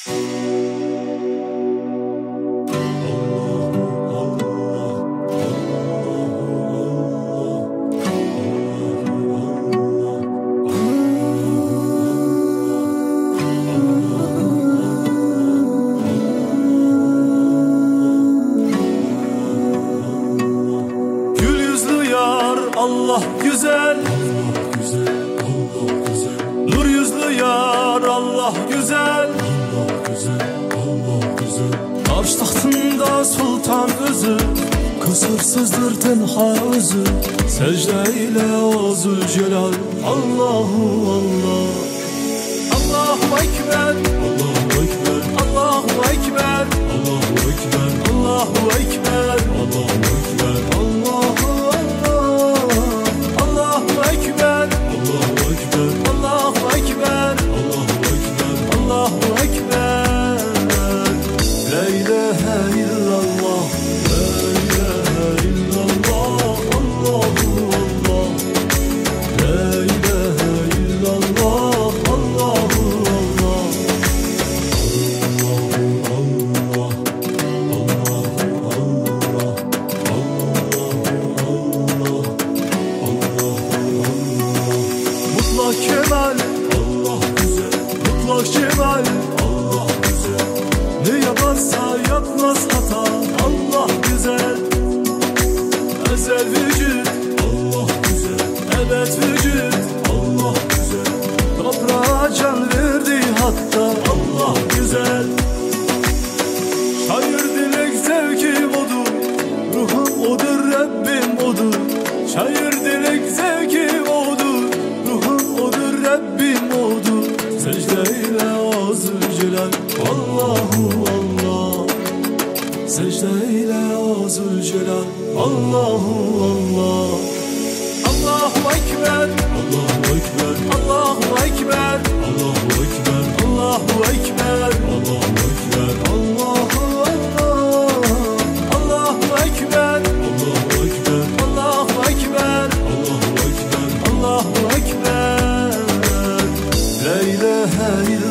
Allah güzel, Allah güzel, Allah güzel. Nur yüzlü yar Allah güzel, Allah güzel, Allah güzel. Arş tahtında sultan özü, kusursuzdur tenha özü. Secde ile o Zülcelal Allahu Allah. Allahu Ekber, Allahu Ekber, Allahu Ekber, Allahu Ekber, Allahu Ekber, Allahu Ekber, Allahu Kemal, Allah güzel, mutlak cemal, Allah güzel. Ne yaparsa yapmaz hata, Allah güzel. Ezel vücut, Allah güzel. Ebed vücut, Allah güzel. Toprağa can verdi hatta, Allah güzel. Şair dilek zevkim odur, ruhum odur, Rabbim odur. Şair dilek zevkim odur, Rabbim odur. Secdeyle o Zülcelal Allahu Allah. Secdeyle o Zülcelal Allahu Allah. Allahu Ekber, Allahu Ekber, Allahu Ekber, Allahu Ekber, Allahu Ekber, Allahu Ekber, Allahu Allah. Allahu Ekber, Allahu Ekber, Allahu Ekber, Allahu Ekber, Allahu Ekber. La ilahe illallah.